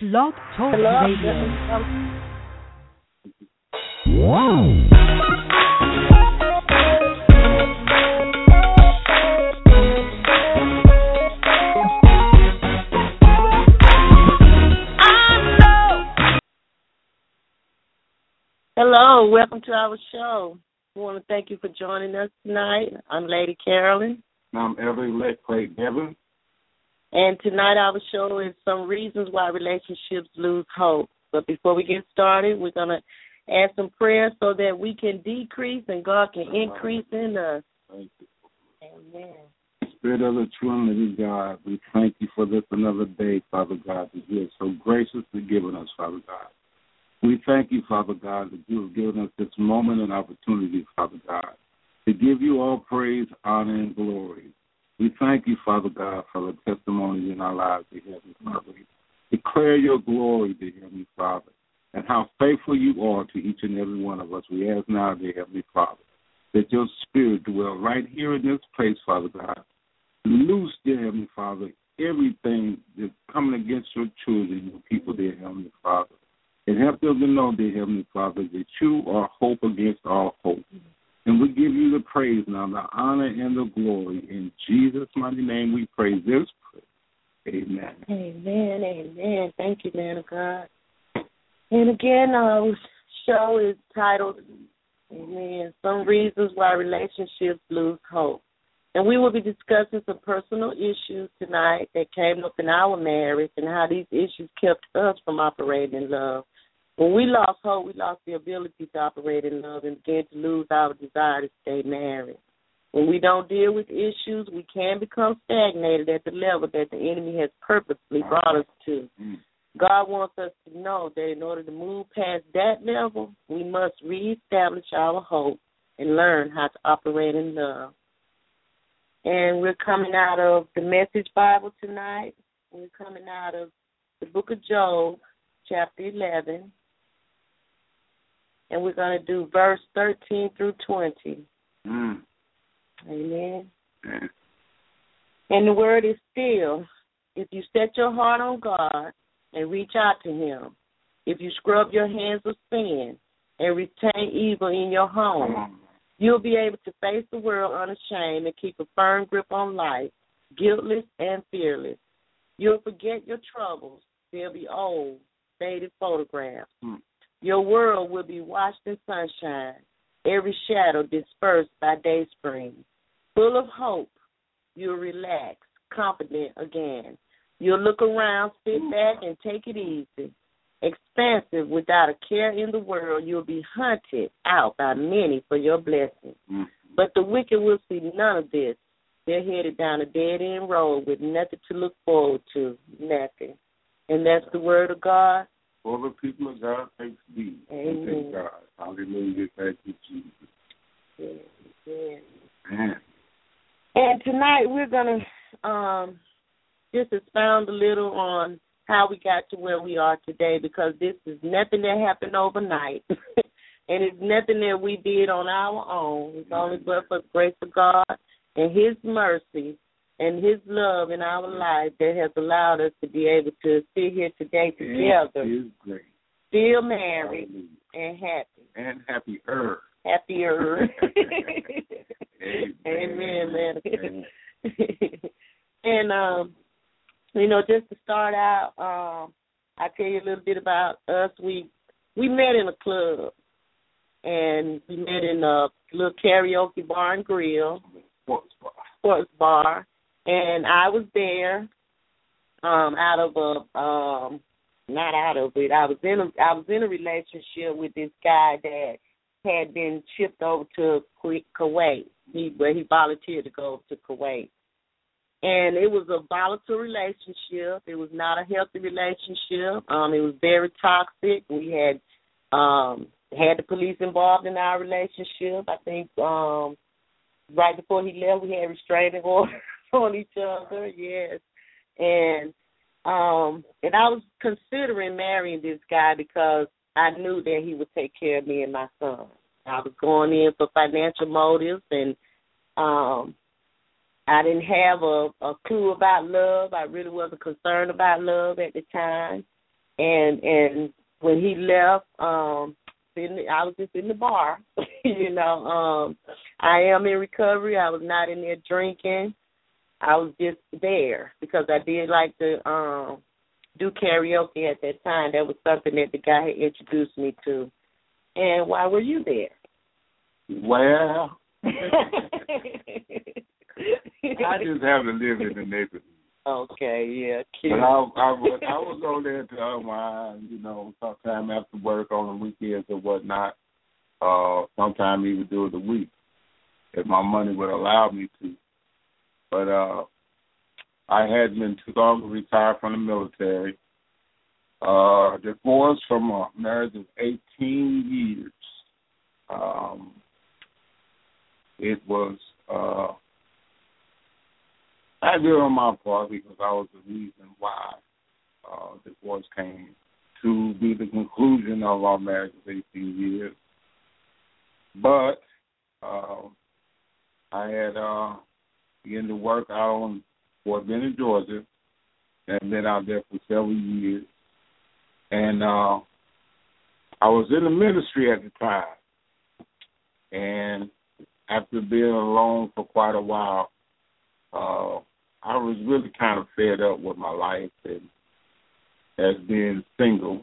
Blog Talk Radio. Hello, welcome to our show. We want to thank you for joining us tonight. I'm Lady Carolyn. I'm Elder-elect Craig Devin. And tonight our show is some reasons why relationships lose hope. But before we get started, we're going to add some prayers so that we can decrease and God can increase in us. Thank you. Amen. Spirit of the true and living God, we thank you for this another day, Father God, that you are so graciously given us, Father God. We thank you, Father God, that you have given us this moment and opportunity, Father God, to give you all praise, honor, and glory. We thank you, Father God, for the testimonies in our lives, dear Heavenly Father. Declare your glory, dear Heavenly Father, and how faithful you are to each and every one of us. We ask now, dear Heavenly Father, that your spirit dwell right here in this place, Father God. Loose, dear Heavenly Father, everything that's coming against your children, your people, dear Heavenly Father. And help them to know, dear Heavenly Father, that you are hope against all hope. And we give you the praise now, the honor and the glory. In Jesus' mighty name we pray this prayer. Amen. Amen, amen. Thank you, man of God. And again, our show is titled, Amen, Some Reasons Why Relationships Lose Hope. And we will be discussing some personal issues tonight that came up in our marriage and how these issues kept us from operating in love. When we lost hope, we lost the ability to operate in love and began to lose our desire to stay married. When we don't deal with issues, we can become stagnated at the level that the enemy has purposely brought us to. God wants us to know that in order to move past that level, we must reestablish our hope and learn how to operate in love. And we're coming out of the Message Bible tonight. We're coming out of the book of Job, chapter 11. And we're going to do verse 13 through 20. Amen. And the word is still. If you set your heart on God and reach out to him, if you scrub your hands of sin and retain evil in your home, you'll be able to face the world unashamed and keep a firm grip on life, guiltless and fearless. You'll forget your troubles. They'll be old, faded photographs. Your world will be washed in sunshine, every shadow dispersed by day spring. Full of hope, you'll relax, confident again. You'll look around, sit back, and take it easy. Expansive, without a care in the world, you'll be hunted out by many for your blessings. But the wicked will see none of this. They're headed down a dead-end road with nothing to look forward to, nothing. And that's the word of God. For the people of God, thanks be. Amen. Thank God. Hallelujah. Thank you, Jesus. Amen. And tonight we're going to just expound a little on how we got to where we are today, because this is nothing that happened overnight. And it's nothing that we did on our own. It's only but for the grace of God and his mercy and his love in our life that has allowed us to be able to sit here today together, still married and happy. And happier. Happier. Amen, man. And, just to start out, I'll tell you a little bit about us. We met in a club, and we met in a little karaoke bar and grill. Sports bar. And I was there I was in a relationship with this guy that had been shipped over to Kuwait, where he volunteered to go to Kuwait. And it was a volatile relationship. It was not a healthy relationship. It was very toxic. We had the police involved in our relationship. I think right before he left, we had restraining orders on each other, yes. And I was considering marrying this guy because I knew that he would take care of me and my son. I was going in for financial motives, and I didn't have a clue about love. I really wasn't concerned about love at the time. And when he left, I was just in the bar. I am in recovery. I was not in there drinking. I was just there because I did like to do karaoke at that time. That was something that the guy had introduced me to. And why were you there? Well, I just have to live in the neighborhood. Okay, yeah, cute. But I would go there to unwind, sometime after work on the weekends or whatnot. Sometime even during the week, if my money would allow me to. But I had been too long to retire from the military. Divorced from a marriage of 18 years. It was not good on my part because I was the reason why divorce came to be the conclusion of our marriage of 18 years. But I had begun to work out on Fort Benning, Georgia, and been out there for several years. And I was in the ministry at the time. And after being alone for quite a while, I was really kind of fed up with my life and as being single.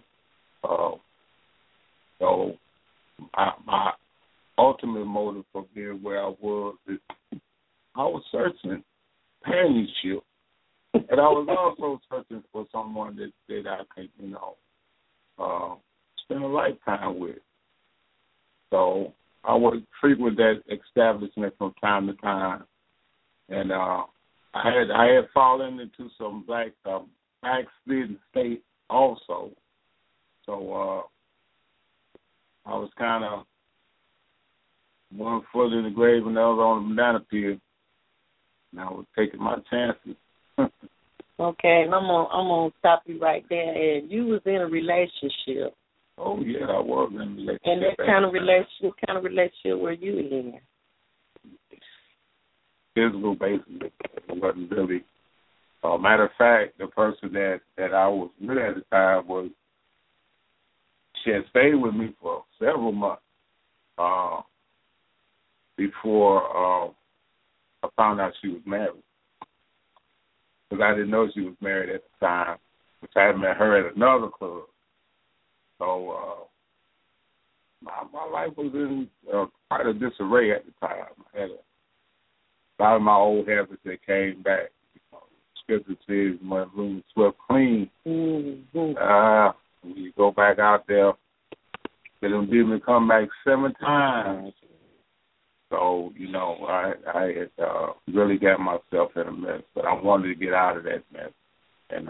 So my ultimate motive for being where I was is I was searching companionship, and I was also searching for someone that I could, spend a lifetime with. So I would frequent that establishment from time to time, and I had fallen into some backslidden state also. So I was kind of one foot in the grave and the other on the banana peel, and I was taking my chances. Okay, and I'm gonna stop you right there. And you was in a relationship. Oh yeah, I was in a relationship. And that kind of relationship were you in? Physical basis. It wasn't really. Matter of fact, the person that I was with at the time she had stayed with me for several months before I found out she was married. Because I didn't know she was married at the time, which I had met her at another club. So my life was in quite a disarray at the time. I had a lot of my old habits that came back. Scripture says my room is swept clean. Mm-hmm. When you go back out there, they done did me come back 7 times. So, I had really got myself in a mess, but I wanted to get out of that mess. And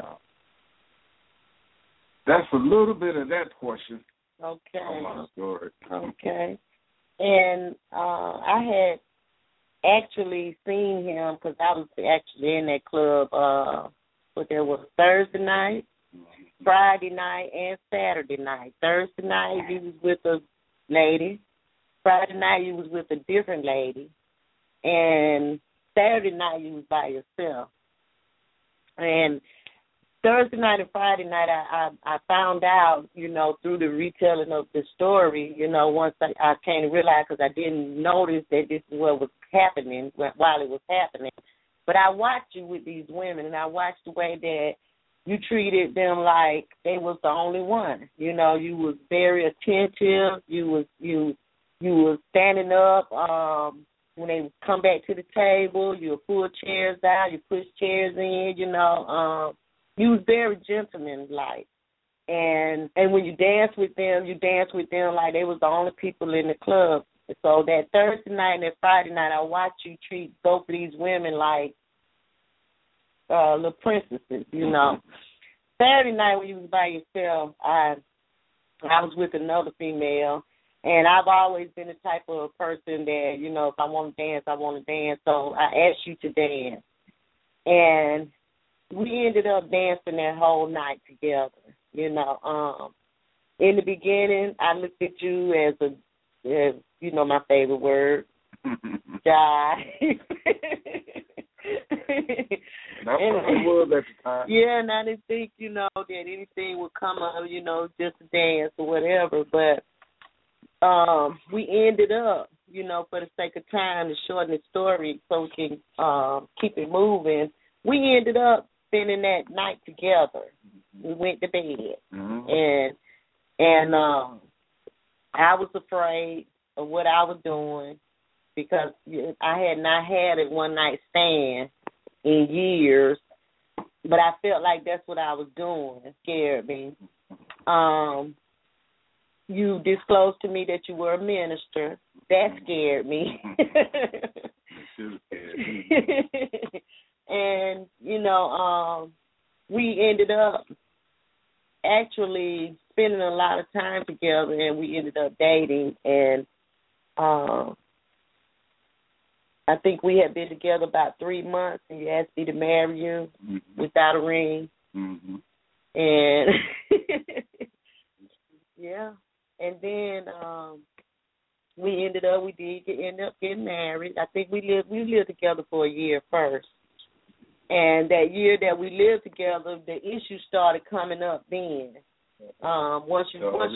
that's a little bit of that portion of my story. Okay. And I had actually seen him because I was actually in that club, there was Thursday night, Friday night, and Saturday night. Thursday night, he was with a lady. Friday night, you was with a different lady. And Saturday night, you was by yourself. And Thursday night and Friday night, I found out, through the retelling of the story, once I came to realize because I didn't notice that this is what was happening while it was happening. But I watched you with these women, and I watched the way that you treated them like they was the only one. You was very attentive. You was standing up when they come back to the table. You would pull chairs out. You push chairs in. You was very gentleman-like. And when you dance with them like they was the only people in the club. So that Thursday night and that Friday night, I watched you treat both of these women like little princesses, Saturday night when you was by yourself, I was with another female. And I've always been the type of person that, if I want to dance, I want to dance. So I asked you to dance. And we ended up dancing that whole night together, In the beginning, I looked at you as my favorite word, jive. That's what it was at the time. Yeah, and I didn't think, that anything would come up, just a dance or whatever. But we ended up, for the sake of time, to shorten the story so we can keep it moving, we ended up spending that night together. We went to bed. Mm-hmm. And I was afraid of what I was doing because I had not had a one-night stand in years, but I felt like that's what I was doing. It scared me. You disclosed to me that you were a minister. That scared me. And, we ended up actually spending a lot of time together, and we ended up dating. And I think we had been together about 3 months, and you asked me to marry you without a ring. Mm-hmm. And, yeah. And then we did end up getting married. I think we lived together for a year first. And that year that we lived together, the issues started coming up then. When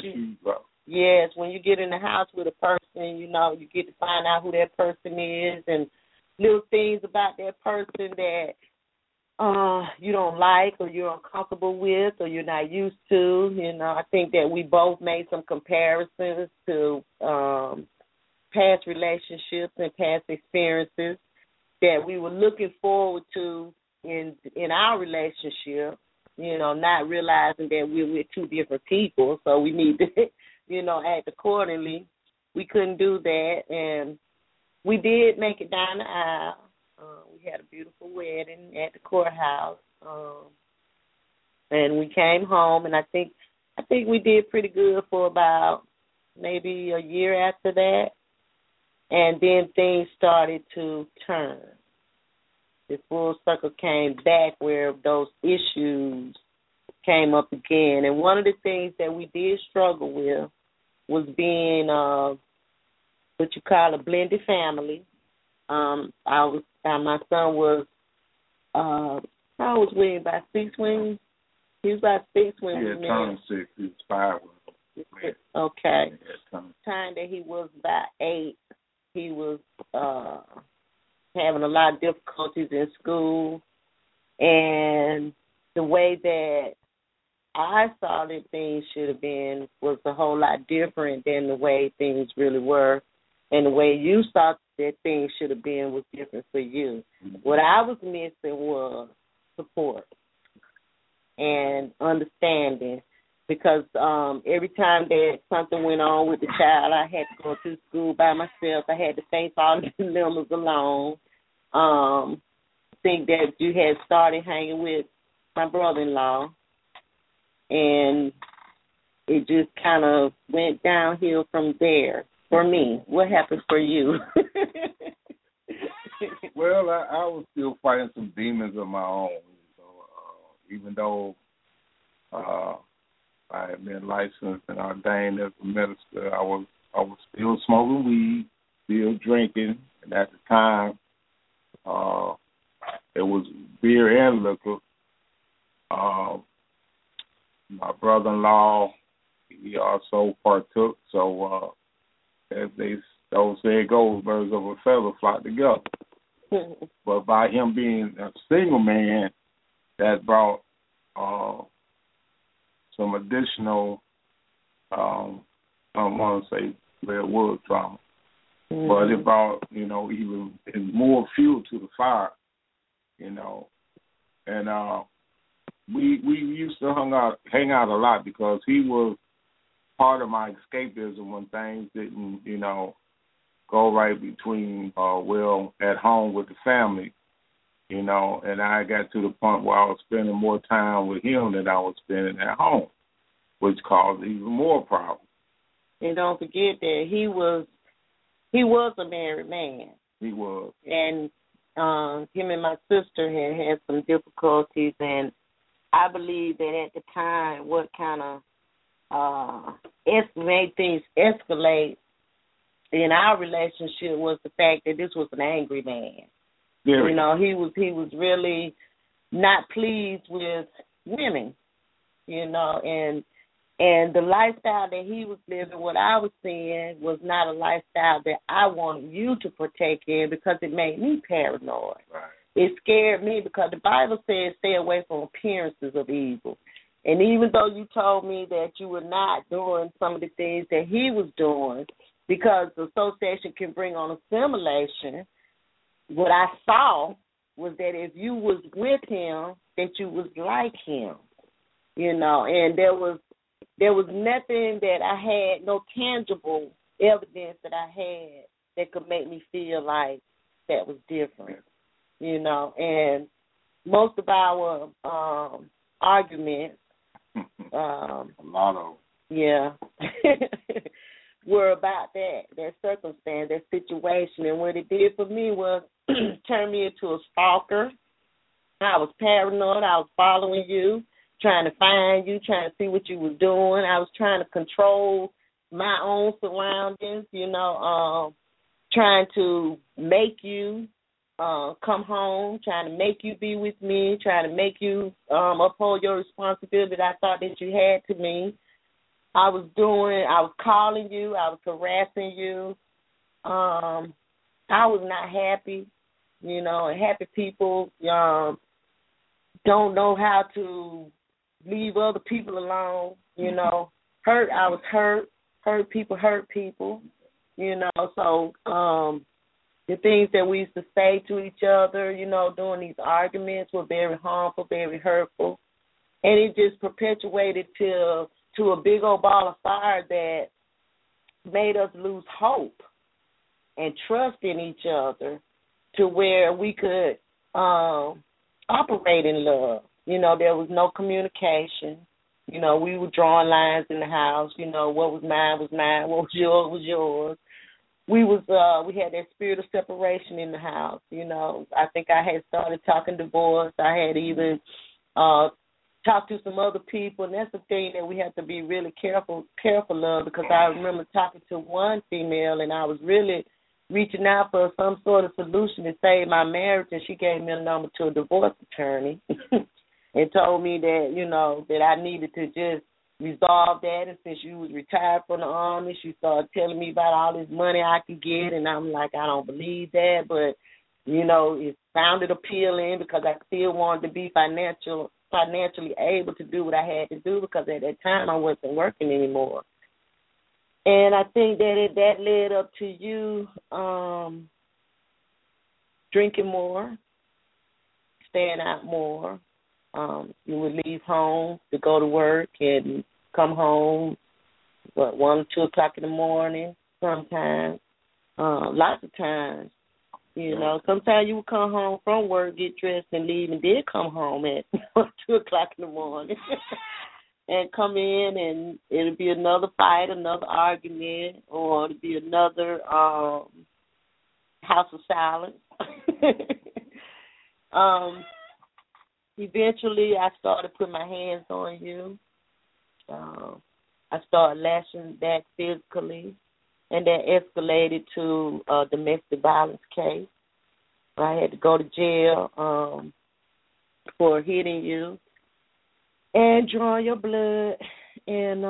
you get in the house with a person, you get to find out who that person is and little things about that person that you don't like or you're uncomfortable with or you're not used to. I think that we both made some comparisons to past relationships and past experiences that we were looking forward to in our relationship, not realizing that we're with two different people, so we need to, act accordingly. We couldn't do that, and we did make it down the aisle. We had a beautiful wedding at the courthouse, and we came home, and I think we did pretty good for about maybe a year after that, and then things started to turn. The full circle came back where those issues came up again. And one of the things that we did struggle with was being what you call a blended family. My son was, I was with him about 6 when he was about 6 when we met. Yeah, turned 6. He was 5 when we met. Okay. Time that he was about 8, he was having a lot of difficulties in school, and the way that I saw that things should have been was a whole lot different than the way things really were, and the way you saw that things should have been was different for you. Mm-hmm. What I was missing was support and understanding, because every time that something went on with the child, I had to go to school by myself. I had to face all the dilemmas alone. Think that you had started hanging with my brother-in-law, and it just kind of went downhill from there for me. What happened for you? Well, I was still fighting some demons of my own. Even though I had been licensed and ordained as a minister, I was still smoking weed, still drinking, and at the time, it was beer and liquor. My brother-in-law, he also partook. So, as they say it goes, birds of a feather flock together. But by him being a single man, that brought some additional, I don't want to say redwood trauma. Mm-hmm. But it brought, even more fuel to the fire, And we used to hang out a lot because he was part of my escapism when things didn't, go right between, at home with the family, and I got to the point where I was spending more time with him than I was spending at home, which caused even more problems. And don't forget that he was a married man. He was. And him and my sister had some difficulties, and I believe that at the time what kind of made things escalate in our relationship was the fact that this was an angry man. Very. You know, he was really not pleased with women, you know, and the lifestyle that he was living, what I was seeing, was not a lifestyle that I wanted you to partake in because it made me paranoid. Right. It scared me because the Bible says stay away from appearances of evil. And even though you told me that you were not doing some of the things that he was doing, because the association can bring on assimilation, what I saw was that if you was with him, that you was like him, you know, and there was nothing that I had, no tangible evidence that I had that could make me feel like that was different, you know. And most of our arguments, a lot of, yeah, were about that circumstance, that situation. And what it did for me was turn me into a stalker. I was paranoid. I was following you, trying to find you, trying to see what you were doing. I was trying to control my own surroundings, you know, trying to make you come home, trying to make you be with me, trying to make you uphold your responsibility that I thought that you had to me. I was calling you, I was harassing you. I was not happy, you know, and happy people don't know how to leave other people alone, you know. I was hurt people, you know. So the things that we used to say to each other, you know, during these arguments were very harmful, very hurtful. And it just perpetuated to a big old ball of fire that made us lose hope and trust in each other to where we could operate in love. You know, there was no communication. You know, we were drawing lines in the house. You know, what was mine was mine. What was yours was yours. We had that spirit of separation in the house. You know, I think I had started talking divorce. I had even talked to some other people, and that's the thing that we have to be really careful of, because I remember talking to one female, and I was really reaching out for some sort of solution to save my marriage, and she gave me a number to a divorce attorney and told me that, you know, that I needed to just resolve that. And since you was retired from the Army, she started telling me about all this money I could get, and I'm like, I don't believe that, but, you know, it sounded appealing because I still wanted to be financially able to do what I had to do, because at that time I wasn't working anymore. And I think that led up to you drinking more, staying out more. You would leave home to go to work and come home, 1 or 2 o'clock in the morning sometimes. Lots of times, you know. Sometimes you would come home from work, get dressed, and leave, and then come home at 1, 2 o'clock in the morning and come in, and it'll be another fight, another argument, or it'll be another house of silence. Eventually, I started putting my hands on you. I started lashing back physically, and that escalated to a domestic violence case. I had to go to jail for hitting you and drawing your blood, and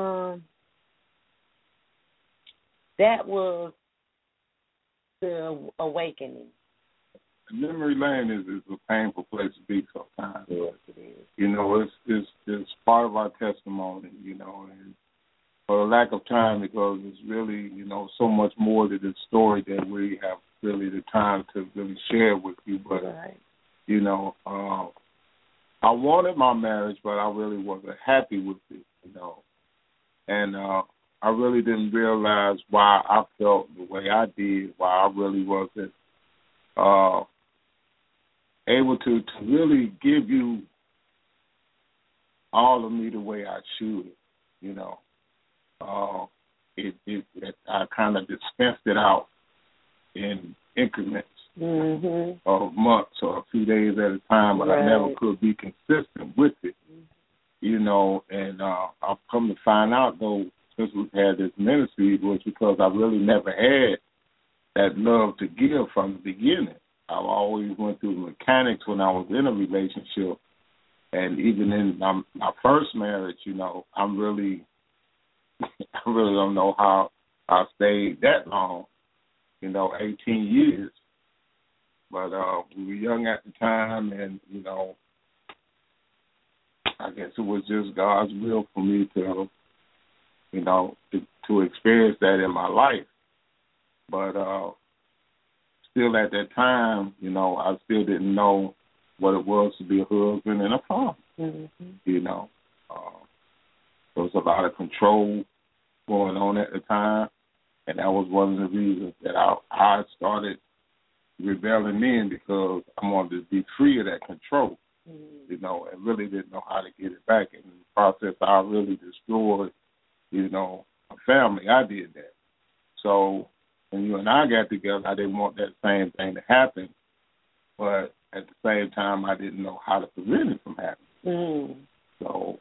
that was the awakening. Memory lane is a painful place to be sometimes. Yes, it is. You know, it's part of our testimony, you know, and for the lack of time, because it's really, you know, so much more to this story that we have really the time to really share with you. But, right. You know, I wanted my marriage, but I really wasn't happy with it, you know. And I really didn't realize why I felt the way I did, why I really wasn't able to really give you all of me the way I should, you know. I kind of dispensed it out in increments of months or a few days at a time, but right. I never could be consistent with it, you know. And I've come to find out, though, since we've had this ministry, was because I really never had that love to give from the beginning. I've always went through mechanics when I was in a relationship. And even in my first marriage, I'm really, I really don't know how I stayed that long, 18 years. But we were young at the time, and, I guess it was just God's will for me to experience that in my life. But still at that time, I still didn't know what it was to be a husband and a father. Mm-hmm. There was a lot of control going on at the time, and that was one of the reasons that I started rebelling in, because I wanted to be free of that control, and really didn't know how to get it back. And in the process, I really destroyed, a family. I did that. So when you and I got together, I didn't want that same thing to happen, but at the same time, I didn't know how to prevent it from happening. So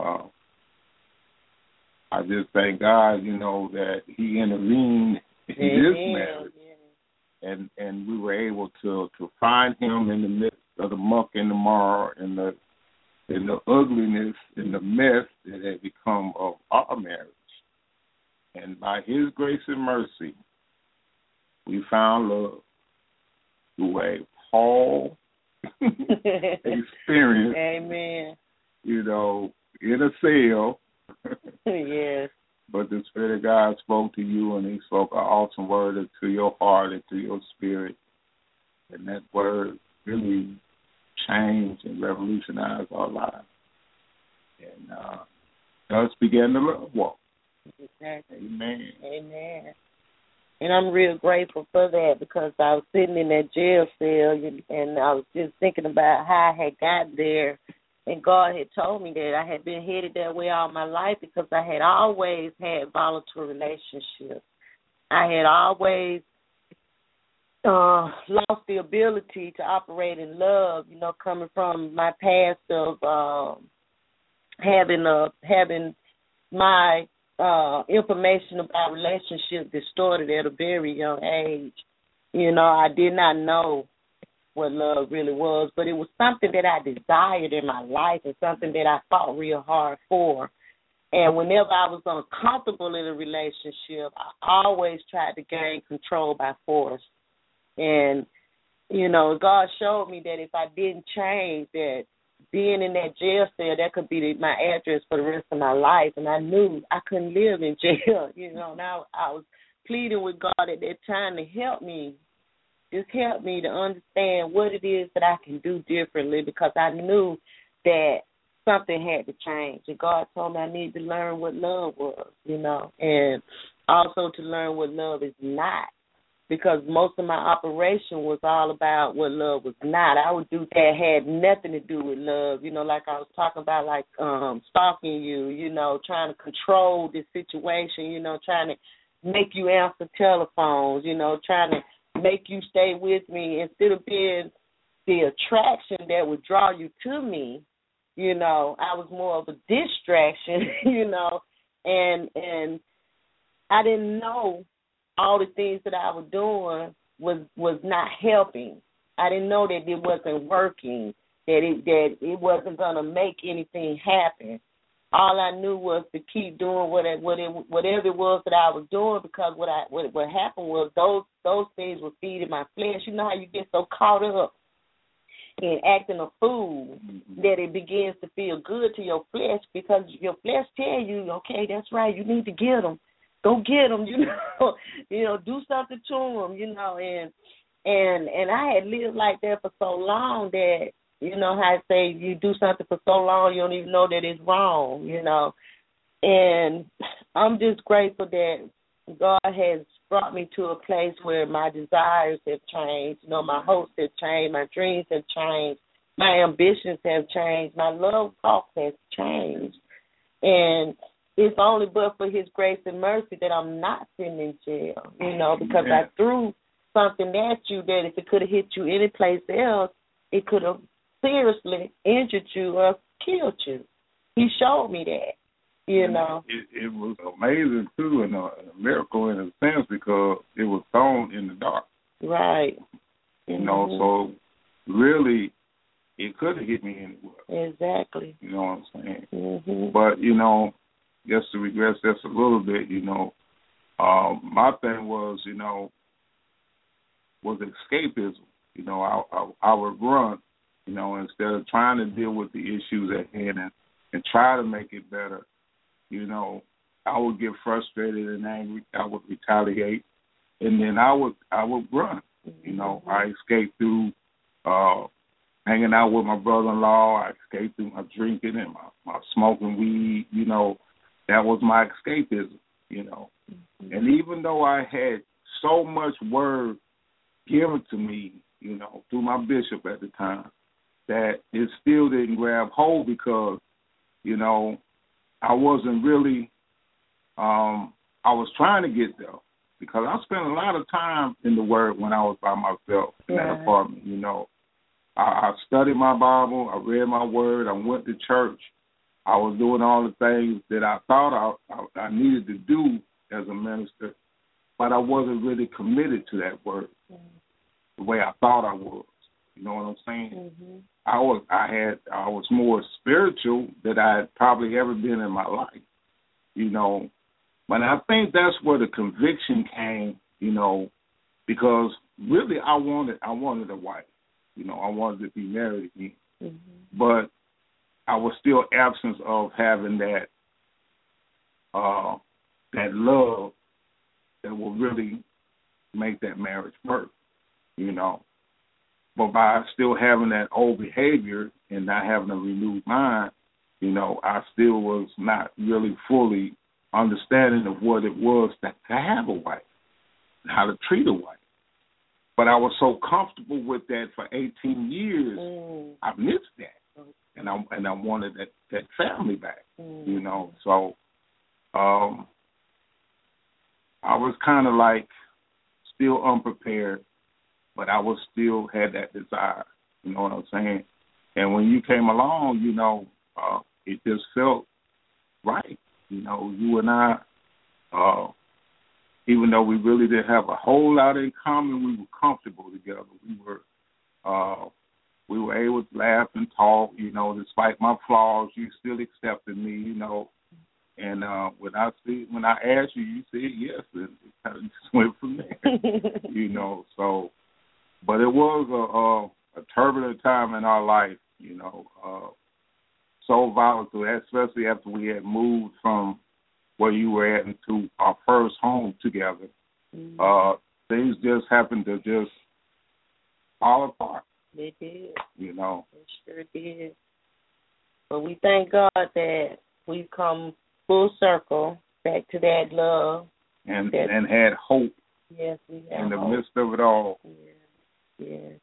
I just thank God, that He intervened in this marriage, and we were able to find Him in the midst of the muck and the mire and the ugliness and the mess that had become of our marriage. And by His grace and mercy, we found love through a Paul experience. Amen. In a cell. Yes. But the Spirit of God spoke to you, and He spoke an awesome word to your heart and to your spirit. And that word really changed and revolutionized our lives. And us began the love walk. Exactly. Amen. Amen. And I'm real grateful for that, because I was sitting in that jail cell and I was just thinking about how I had got there. And God had told me that I had been headed that way all my life, because I had always had volatile relationships. I had always lost the ability to operate in love, coming from my past of having my information about relationships distorted at a very young age. I did not know what love really was, but it was something that I desired in my life and something that I fought real hard for. And whenever I was uncomfortable in a relationship, I always tried to gain control by force. And, God showed me that if I didn't change, that being in that jail cell, that could be my address for the rest of my life. And I knew I couldn't live in jail, Now I was pleading with God at that time to help me. Just help me to understand what it is that I can do differently, because I knew that something had to change. And God told me I needed to learn what love was, and also to learn what love is not, because most of my operation was all about what love was not. I would do that had nothing to do with love, like I was talking about, like stalking you, trying to control this situation, trying to make you answer telephones, trying to make you stay with me instead of being the attraction that would draw you to me. I was more of a distraction, and I didn't know all the things that I was doing was not helping. I didn't know that it wasn't working, that it wasn't going to make anything happen. All I knew was to keep doing whatever it was that I was doing, because what happened was those things were feeding my flesh. You know how you get so caught up in acting a fool that it begins to feel good to your flesh, because your flesh tell you, okay, that's right, you need to get them. Go get them, do something to them, and I had lived like that for so long that, how I say, you do something for so long, you don't even know that it's wrong, and I'm just grateful that God has brought me to a place where my desires have changed, my hopes have changed, my dreams have changed, my ambitions have changed, my love walk has changed, and it's only but for His grace and mercy that I'm not sitting in jail, because I threw something at you that if it could have hit you any place else, it could have seriously injured you or killed you. He showed me that, It was amazing, too, and a miracle in a sense, because it was thrown in the dark. Right. You know, so really, it could have hit me anywhere. Exactly. You know what I'm saying? Mm-hmm. But, you know, just to regress just a little bit, you know, my thing was, you know, was escapism. You know, I would run, you know, instead of trying to deal with the issues at hand and try to make it better. You know, I would get frustrated and angry. I would retaliate, and then I would run. You know, I escaped through hanging out with my brother-in-law. I escaped through my drinking and my smoking weed. You know, that was my escapism. You know, and even though I had so much word given to me, you know, through my bishop at the time, that it still didn't grab hold because, you know, I wasn't really, I was trying to get there because I spent a lot of time in the Word when I was by myself in that apartment, you know. I studied my Bible, I read my Word, I went to church. I was doing all the things that I thought I needed to do as a minister, but I wasn't really committed to that Word the way I thought I was. You know what I'm saying? Mm-hmm. I was more spiritual than I had probably ever been in my life, you know. But I think that's where the conviction came, you know, because really I wanted a wife, you know. I wanted to be married again, but I was still absent of having that love that will really make that marriage work, you know. But by still having that old behavior and not having a renewed mind, you know, I still was not really fully understanding of what it was to have a wife and how to treat a wife. But I was so comfortable with that for 18 years, I missed that. And I wanted that family back, you know. So I was kind of like still unprepared, but I was still had that desire, you know what I'm saying? And when you came along, you know, it just felt right. You know, you and I, even though we really didn't have a whole lot in common, we were comfortable together. We were able to laugh and talk, you know, despite my flaws, you still accepted me, you know. And when I asked you, you said yes, and it kind of just went from there, you know. So, but it was a turbulent time in our life, you know, so volatile, especially after we had moved from where you were at into our first home together. Things just happened to just fall apart. They did. You know. It sure did. But we thank God that we've come full circle back to that love. And had hope. Yes, we have in the hope. midst of it all. Yes.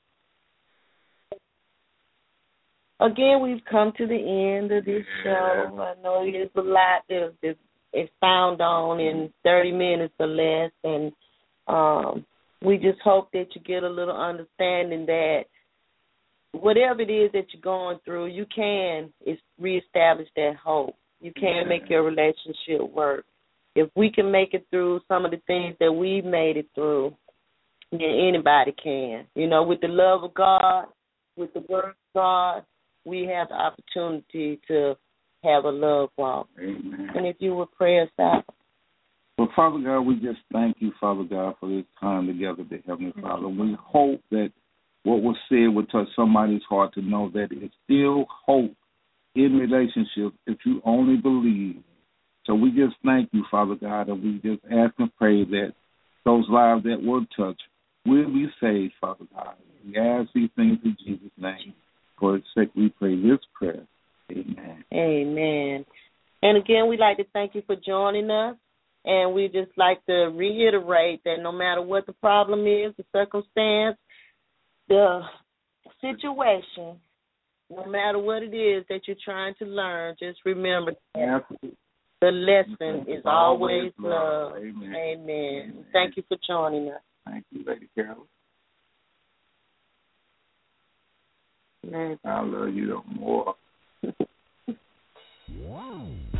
Again, we've come to the end of this show. I know there's a lot that is found on in 30 minutes or less, and we just hope that you get a little understanding that whatever it is that you're going through, you can reestablish that hope. You can make your relationship work. If we can make it through some of the things that we've made it through, then anybody can. You know, with the love of God, with the word of God, we have the opportunity to have a love walk. Amen. And if you would pray us out. Well, Father God, we just thank you, Father God, for this time together, dear Heavenly Father. We hope that what was said would touch somebody's heart to know that it's still hope in relationships if you only believe. So we just thank you, Father God, and we just ask and pray that those lives that were touched will be saved, Father God. We ask these things in Jesus' name. For its sake, we pray this prayer. Amen. Amen. And again, we'd like to thank you for joining us. And we just like to reiterate that no matter what the problem is, the circumstance, the situation, no matter what it is that you're trying to learn, just remember that the lesson is always love. Amen. Amen. Thank you for joining us. Thank you, Lady Carol. Amen. I love you more. Wow.